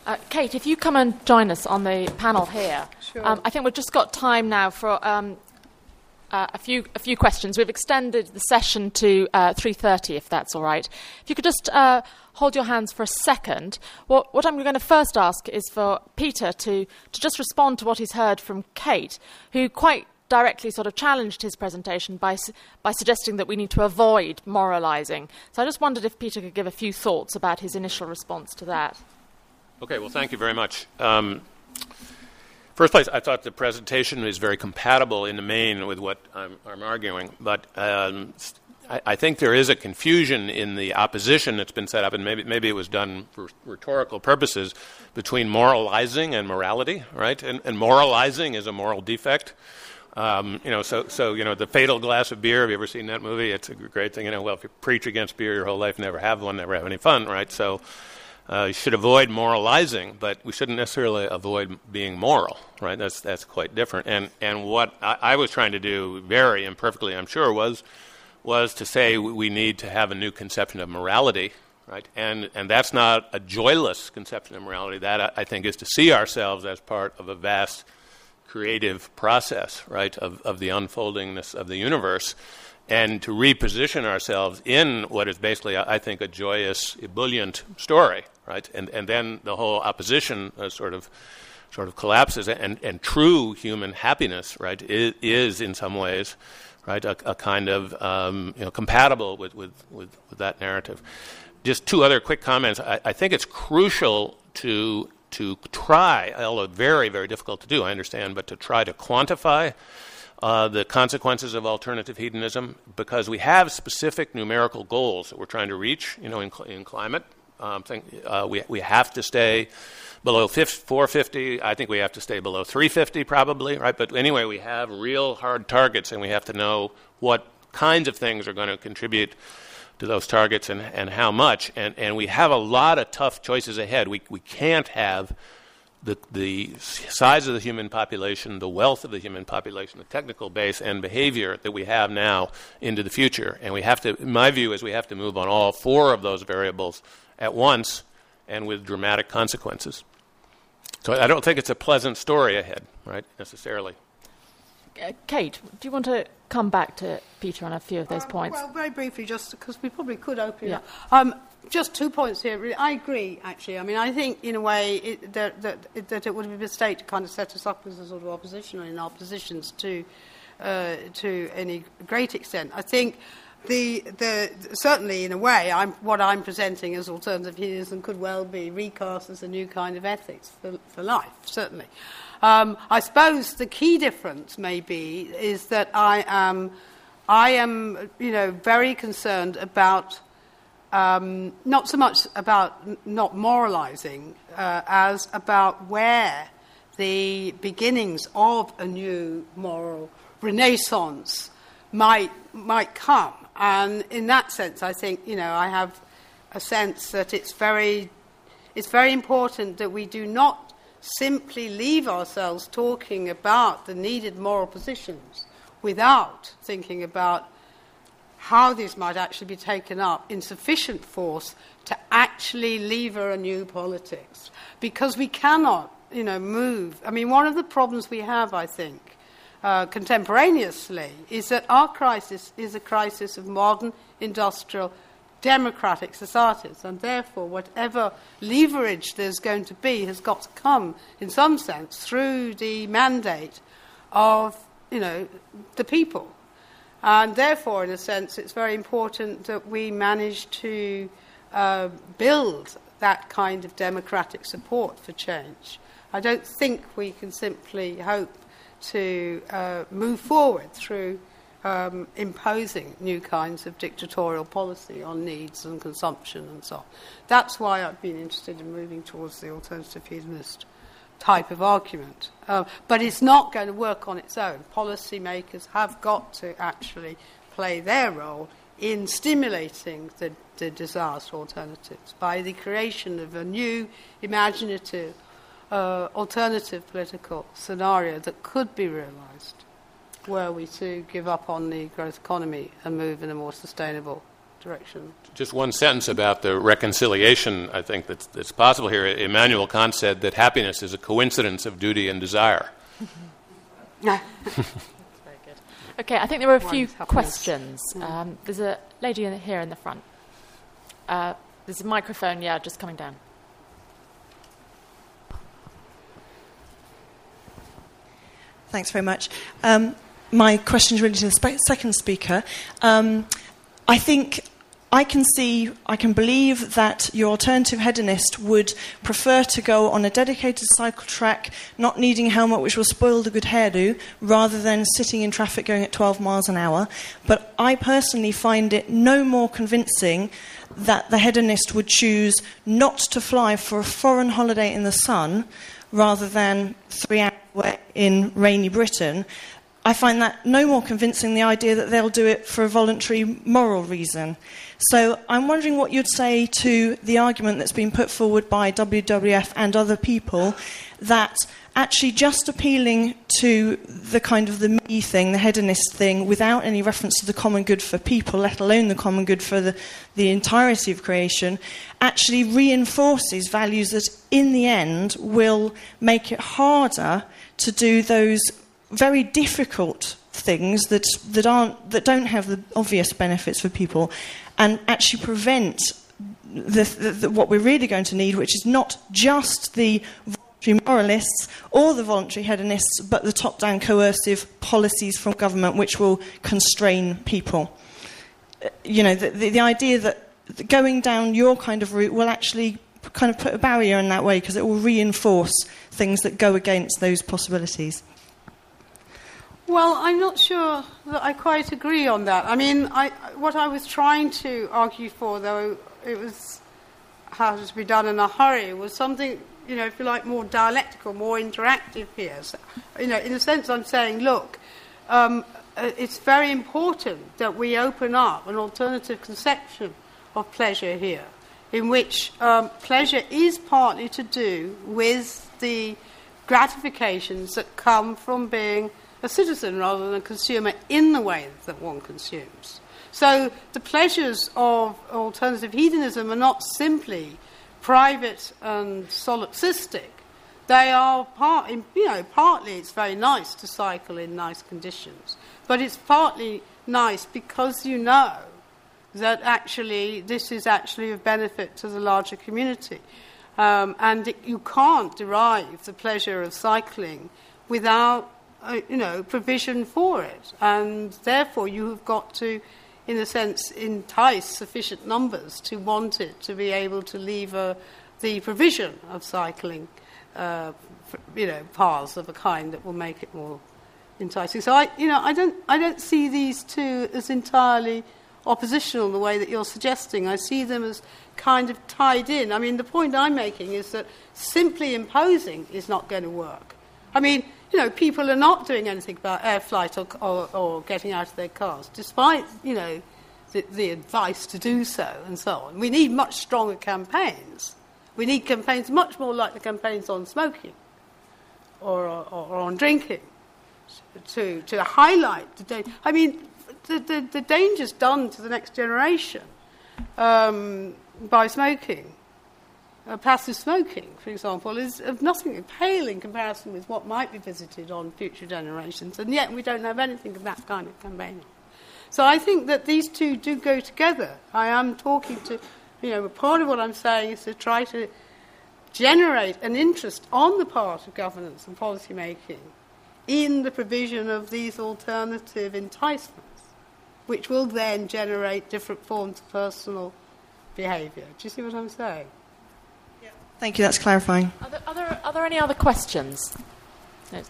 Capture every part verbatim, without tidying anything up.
Uh, Kate, if you come and join us on the panel here, Sure. um, I think we've just got time now for um, uh, a few a few questions. We've extended the session to uh, three thirty, if that's all right. If you could just uh, hold your hands for a second. What, what I'm going to first ask is for Peter to, to just respond to what he's heard from Kate, who quite directly sort of challenged his presentation by su- by suggesting that we need to avoid moralising. So I just wondered if Peter could give a few thoughts about his initial response to that. Okay, well, thank you very much. Um, first place, I thought the presentation is very compatible in the main with what I'm, I'm arguing, but um, I, I think there is a confusion in the opposition that's been set up, and maybe maybe it was done for rhetorical purposes, between moralizing and morality, right? And, and moralizing is a moral defect. Um, you know, so so you know, the fatal glass of beer. Have you ever seen that movie? It's a great thing. You know, well, if you preach against beer your whole life, never have one, never have any fun, right? So. Uh, you should avoid moralizing, but we shouldn't necessarily avoid being moral, right? That's that's quite different. And and what I, I was trying to do, very imperfectly, I'm sure, was was to say we need to have a new conception of morality, right? And and that's not a joyless conception of morality. That I, I think is to see ourselves as part of a vast creative process, right? Of of the unfoldingness of the universe. And to reposition ourselves in what is basically, I think, a joyous, ebullient story, right? And and then the whole opposition uh, sort of sort of collapses. And, and true human happiness, right, is, is in some ways, right, a, a kind of um, you know compatible with, with, with, with that narrative. Just two other quick comments. I, I think it's crucial to to try, although very very difficult to do, I understand, but to try to quantify Uh, the consequences of alternative hedonism, because we have specific numerical goals that we're trying to reach, you know, in, cl- in climate. Um, think, uh, we we have to stay below four fifty. I think we have to stay below three fifty probably, right? But anyway, we have real hard targets, and we have to know what kinds of things are going to contribute to those targets and, and how much. And, and we have a lot of tough choices ahead. We we can't have The, the size of the human population, the wealth of the human population, the technical base and behavior that we have now into the future. And we have to, my view is we have to move on all four of those variables at once and with dramatic consequences. So I don't think it's a pleasant story ahead, right, necessarily. Uh, Kate, do you want to come back to Peter on a few of those um, points? Well, very briefly, just because we probably could open yeah. it up. Um, just two points here. Really. I agree, actually. I mean, I think, in a way, it, that, that, that it would be a mistake to kind of set us up as a sort of opposition in our positions to uh, to any great extent. I think the the certainly, in a way, I'm, what I'm presenting as alternative hedonism could well be recast as a new kind of ethics for, for life, certainly. Um, I suppose the key difference may be is that I am, I am, you know, very concerned about um, not so much about n- not moralising uh, as about where the beginnings of a new moral renaissance might might come. And in that sense, I think, you know, I have a sense that it's very, it's very important that we do not simply leave ourselves talking about the needed moral positions without thinking about how these might actually be taken up in sufficient force to actually lever a new politics. Because we cannot, you know, move. I mean, one of the problems we have, I think, uh, contemporaneously, is that our crisis is a crisis of modern, industrial, democratic societies, and therefore whatever leverage there's going to be has got to come, in some sense, through the mandate of, you know, the people. And therefore, in a sense, it's very important that we manage to uh, build that kind of democratic support for change. I don't think we can simply hope to uh, move forward through Um, imposing new kinds of dictatorial policy on needs and consumption and so on. That's why I've been interested in moving towards the alternative hedonist type of argument. Uh, but it's not going to work on its own. Policymakers have got to actually play their role in stimulating the, the desires for alternatives by the creation of a new, imaginative, uh, alternative political scenario that could be realised were we to give up on the growth economy and move in a more sustainable direction. Just one sentence about the reconciliation, I think, that's, that's possible here. Immanuel Kant said that happiness is a coincidence of duty and desire. That's very good. Okay, I think there were a few questions. Um, there's a lady in, here in the front. Uh, there's a microphone, yeah, just coming down. Thanks very much. Um, my question is really to the spe- second speaker. Um, I think I can see, I can believe that your alternative hedonist would prefer to go on a dedicated cycle track, not needing a helmet which will spoil the good hairdo, rather than sitting in traffic going at twelve miles an hour. But I personally find it no more convincing that the hedonist would choose not to fly for a foreign holiday in the sun rather than three hours away in rainy Britain. I find that no more convincing, the idea that they'll do it for a voluntary moral reason. So I'm wondering what you'd say to the argument that's been put forward by W W F and other people that actually just appealing to the kind of the me thing, the hedonist thing, without any reference to the common good for people, let alone the common good for the, the entirety of creation, actually reinforces values that in the end will make it harder to do those very difficult things that that aren't that don't have the obvious benefits for people, and actually prevent the, the, the, what we're really going to need, which is not just the voluntary moralists or the voluntary hedonists, but the top-down coercive policies from government which will constrain people. You know, the, the, the idea that going down your kind of route will actually kind of put a barrier in that way, because it will reinforce things that go against those possibilities. Well, I'm not sure that I quite agree on that. I mean, I, what I was trying to argue for, though it was how to be done in a hurry, was something, you know, if you like, more dialectical, more interactive here. So, you know, in a sense, I'm saying, look, um, it's very important that we open up an alternative conception of pleasure here, in which um, pleasure is partly to do with the gratifications that come from being a citizen rather than a consumer in the way that one consumes. So the pleasures of alternative hedonism are not simply private and solipsistic. They are part, you know, partly it's very nice to cycle in nice conditions, but it's partly nice because you know that actually this is actually of benefit to the larger community. Um, and it, you can't derive the pleasure of cycling without Uh, you know, provision for it, and therefore you have got to, in a sense, entice sufficient numbers to want it to be able to lever the provision of cycling, uh, you know, paths of a kind that will make it more enticing. So I, you know, I don't, I don't see these two as entirely oppositional in the way that you're suggesting. I see them as kind of tied in. I mean, the point I'm making is that simply imposing is not going to work. I mean, you know, people are not doing anything about air flight or, or, or getting out of their cars, despite, you know, the, the advice to do so and so on. We need much stronger campaigns. We need campaigns much more like the campaigns on smoking or, or, or on drinking to, to highlight the danger. I mean, the, the, the dangers done to the next generation um, by smoking. Uh, passive smoking, for example, is of nothing, pale in comparison with what might be visited on future generations, and yet we don't have anything of that kind of campaigning. So I think that these two do go together. I am talking to, you know, part of what I'm saying is to try to generate an interest on the part of governance and policy making in the provision of these alternative enticements, which will then generate different forms of personal behaviour. Do you see what I'm saying? Thank you, that's clarifying. Are there, are there, are there any other questions? No.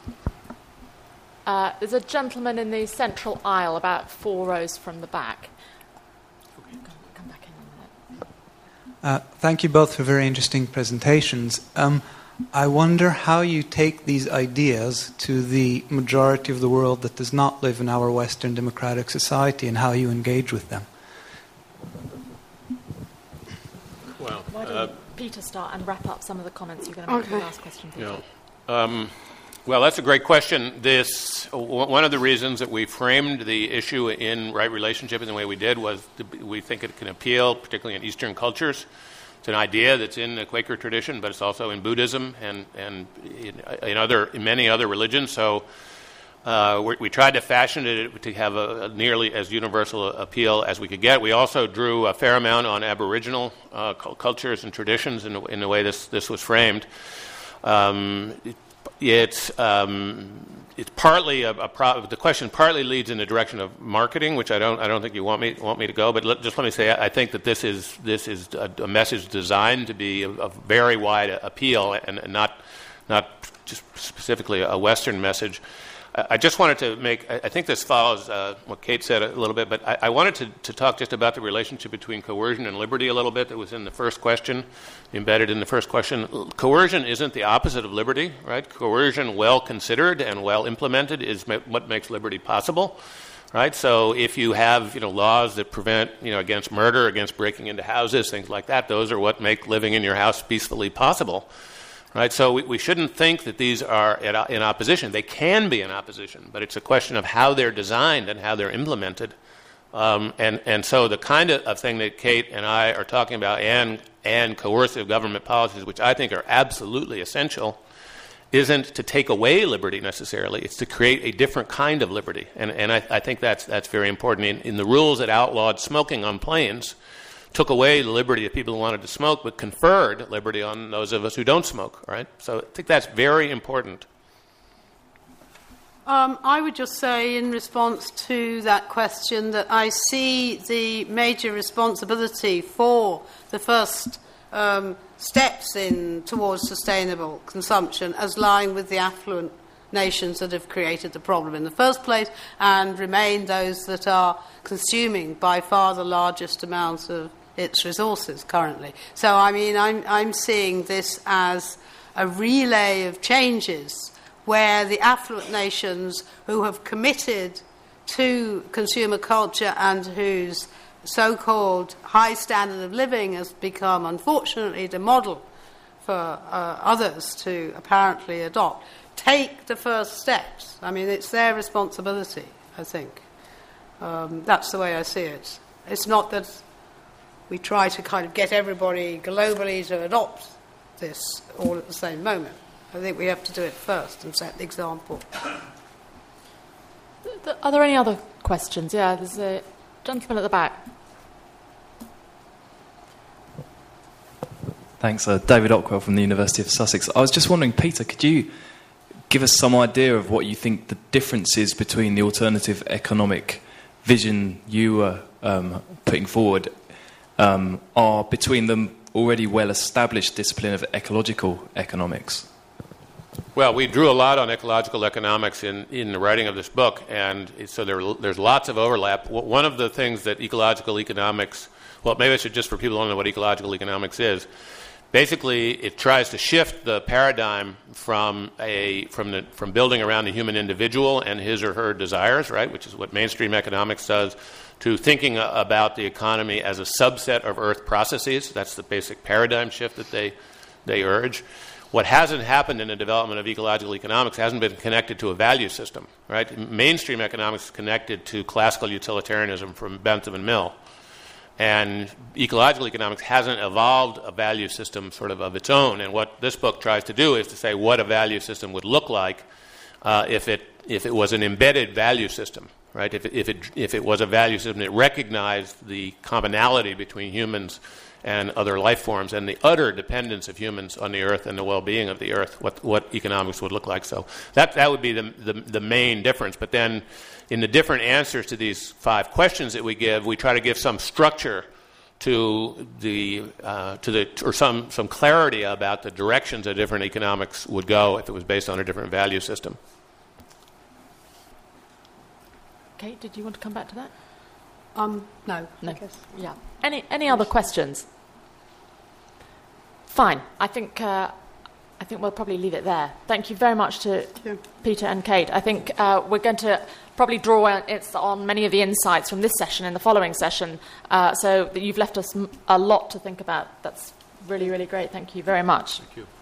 Uh, there's a gentleman in the central aisle, about four rows from the back. Okay. Come, come back in a minute. Uh, thank you both for very interesting presentations. Um, I wonder how you take these ideas to the majority of the world that does not live in our Western democratic society, and how you engage with them. Why don't uh, Peter start and wrap up some of the comments? You're going to make okay. the last question, Peter. Yeah. Um, Well, that's a great question. This one of the reasons that we framed the issue in right relationship in the way we did was to, we think it can appeal, particularly in Eastern cultures. It's an idea that's in the Quaker tradition, but it's also in Buddhism and and in, in other in many other religions. So uh, we, we tried to fashion it to have a, a nearly as universal appeal as we could get. We also drew a fair amount on Aboriginal uh, cultures and traditions in the, in the way this this was framed. Um, it, It's um, it's partly a, a pro- the question partly leads in the direction of marketing, which I don't I don't think you want me want me to go. But let, just let me say I, I think that this is this is a, a message designed to be of, of very wide appeal and, and not not just specifically a Western message. I, I just wanted to make I, I think this follows uh, what Kate said a little bit, but I, I wanted to, to talk just about the relationship between coercion and liberty a little bit. That was in the first question. Embedded in the first question. Coercion isn't the opposite of liberty, right? Coercion, well considered and well implemented, is ma- what makes liberty possible, right? So if you have, you know, laws that prevent, you know, against murder, against breaking into houses, things like that, those are what make living in your house peacefully possible, right? So we, we shouldn't think that these are at, in opposition. They can be in opposition, but it's a question of how they're designed and how they're implemented. Um, and, and so the kind of, of thing that Kate and I are talking about and and coercive government policies, which I think are absolutely essential, isn't to take away liberty necessarily. It's to create a different kind of liberty. And, and I, I think that's, that's very important. In, in the rules that outlawed smoking on planes, took away the liberty of people who wanted to smoke, but conferred liberty on those of us who don't smoke, right? So I think that's very important. Um, I would just say in response to that question that I see the major responsibility for the first um, steps in towards sustainable consumption as lying with the affluent nations that have created the problem in the first place and remain those that are consuming by far the largest amounts of its resources currently. So, I mean, I'm, I'm seeing this as a relay of changes where the affluent nations who have committed to consumer culture and whose so-called high standard of living has become, unfortunately, the model for uh, others to apparently adopt, take the first steps. I mean, it's their responsibility, I think. Um, that's the way I see it. It's not that we try to kind of get everybody globally to adopt this all at the same moment. I think we have to do it first and set the example. Are there any other questions? Yeah, there's a gentleman at the back. Thanks, uh, David Ockwell from the University of Sussex. I was just wondering, Peter, could you give us some idea of what you think the difference is between the alternative economic vision you were um, putting forward um, are between the already well-established discipline of ecological economics? Well, we drew a lot on ecological economics in, in the writing of this book, and so there, there's lots of overlap. One of the things that ecological economics, well, maybe I should just for people who don't know what ecological economics is, basically it tries to shift the paradigm from a from the from building around the human individual and his or her desires, right, which is what mainstream economics does, to thinking about the economy as a subset of Earth processes. That's the basic paradigm shift that they they urge. What hasn't happened in the development of ecological economics hasn't been connected to a value system, right? Mainstream economics is connected to classical utilitarianism from Bentham and Mill. And ecological economics hasn't evolved a value system sort of of its own. And what this book tries to do is to say what a value system would look like uh, if it if it was an embedded value system, right? If it, if it if it was a value system that recognized the commonality between humans and other life forms, and the utter dependence of humans on the earth and the well-being of the earth, what, what economics would look like. So that that would be the, the the main difference. But then in the different answers to these five questions that we give, we try to give some structure to the uh, to the or some some clarity about the directions that different economics would go if it was based on a different value system. Kate, did you want to come back to that? Um, no. No. I guess. Yeah. Any any other questions? Fine. I think uh, I think we'll probably leave it there. Thank you very much to Yeah. Peter and Kate. I think uh, we're going to probably draw on, it's on many of the insights from this session in the following session, uh, so that you've left us m- a lot to think about. That's really, really great. Thank you very much. Thank you.